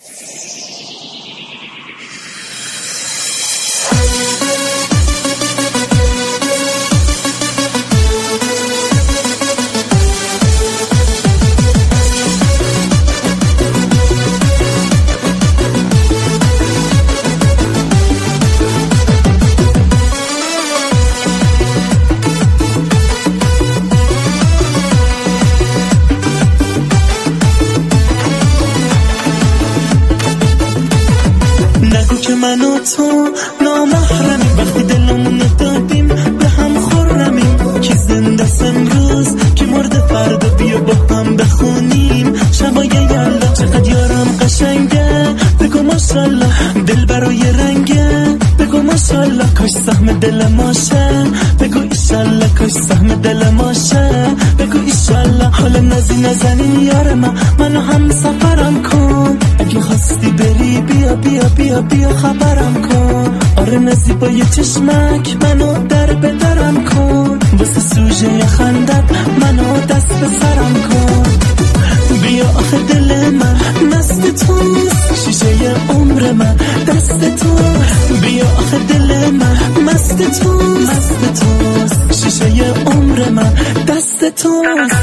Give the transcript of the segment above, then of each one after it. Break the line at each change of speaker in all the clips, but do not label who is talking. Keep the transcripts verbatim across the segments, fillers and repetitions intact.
که من و تو نامحرمیم، وقتی دلمون دادیم به هم خرمیم. کی زنده است امروز کی مرده فردا، بیا با هم بخونیم شبای یلدا. چقدر یارم قشنگه بگو ماشالله، دل برای رنگه بگو ماشالله. کاش سهم دل ماشه بگو ایشالله، کاش سهم دل ماشه بگو ایشالله. حالا نزی نزنی یار من، منو هم سفرم کن. اگه خواستی بری بیا بیا بیا بیا خبرم کن. آره نزیبای چشمک منو در به درم کن. واسه سوژه خندت منو دست به سرم کن. بیا آخه دل من مست توست، شیشه عمر من دست توست. بیا آخه دل من مست توست، مست توست. شیشه عمر من دست توست.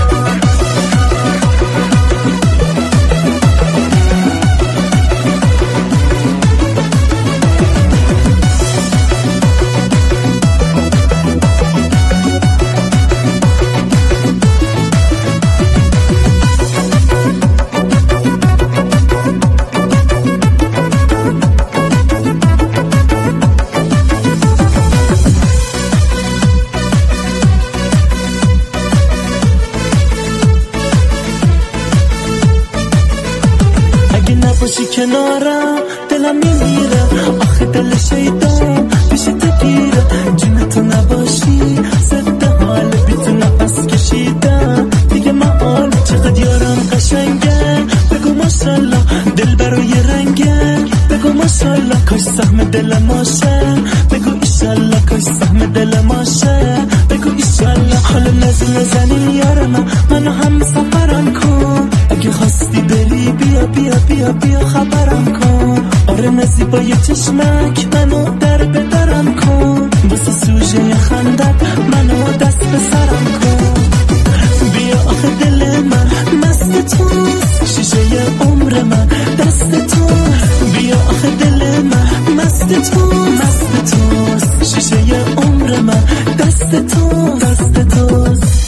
باشی کنارم دلم میمیره، آخه دل شیطان پیش تگیره. جون تو نباشی ضد حال بی تو نفس کشیدم دیگه محال. چقدر یارم قشنگه بگو ماشالله، دل برای رنگه بگو ماشالله. کاش سهم دل ماشه بگو ایشالله، کاش سهم دل ماشه بگو ایشالله. حالا نزی نزنی یار من، منو هم سفرم کن. اگه خواستی بری بیا بیا بیا بیا خبرم کن. آره نزیبای چشمک منو در به درم کن. واسه سوژه خندت منو دست به سرم کن. بیا آخه دل من مست توست، شیشه عمر من دست توست. بیا آخه دل من مست توست، مست توست. شیشه عمر من دست توست، دست توست.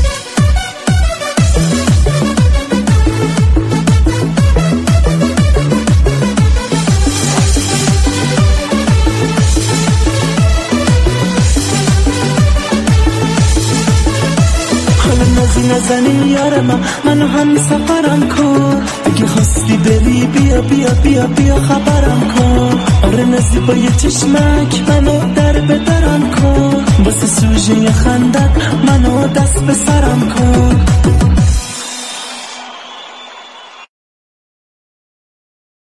نزی نزنی یار من، منو هم سفرم کن. اگه خواستی بری بیا بیا بیا بیا خبرم کن. آره نزیبای چشمک منو در به درم کن. واسه سوژه خندت منو دست به سرم کن.